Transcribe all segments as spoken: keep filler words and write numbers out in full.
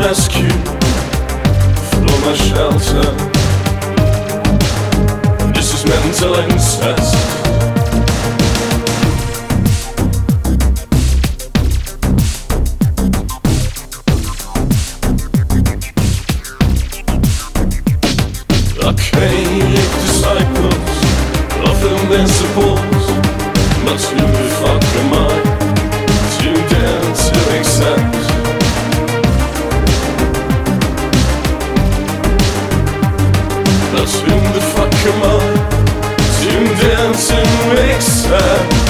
rescue from a shelter. This is mental incest. Archaic disciples offer their support, but who the fuck am I to dare to accept? But who the fuck am I to dare to accept?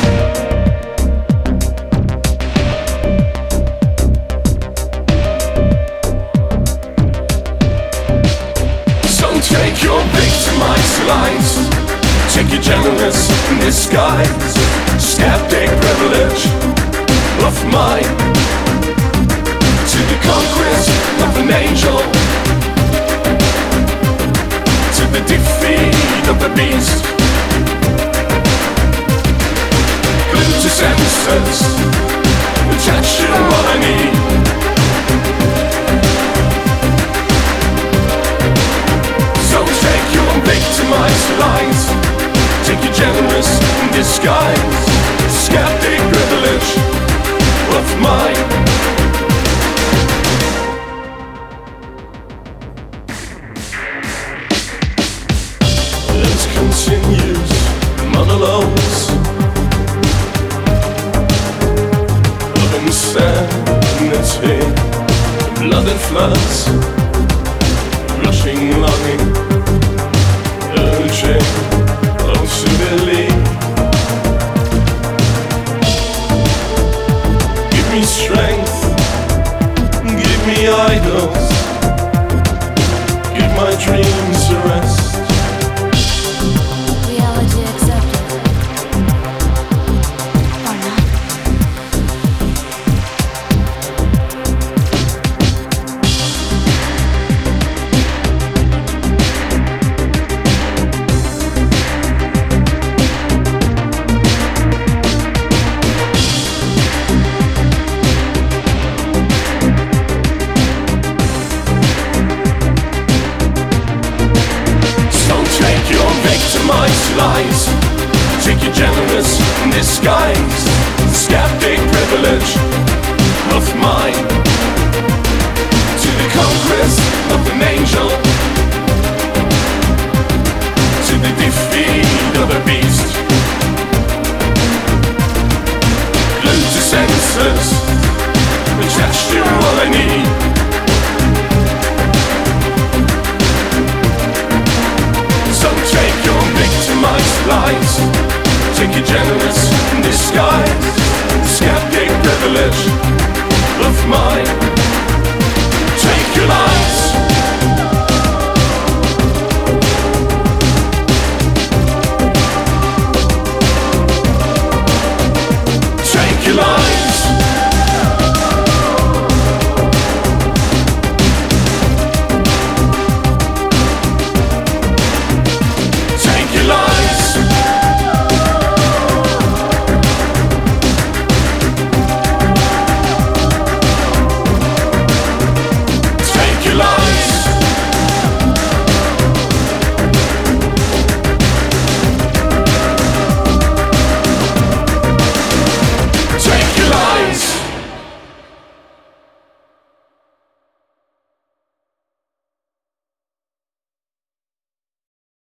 Take your victimized lies, take your generous disguise, skeptic privilege of mine, to the conquest of an angel, to the defeat of the beast. Glued to senses, attached to what I need. Victimized lies, take your generous disguise, skeptic privilege of mine. It continues monologues of insanity, blood and floods, rushing longing, urging, oh to believe. Give me strength, give me idols, give my dreams a rest. Reality accepted, or not. Victimized lies, take your generous disguise, skeptic privilege of mine, to the conquest of an angel, to the defeat of a beast. Glued to senses, attached to all I need. Take your victimized lies, take your generous disguise, skeptic privilege of mine. Take your lies.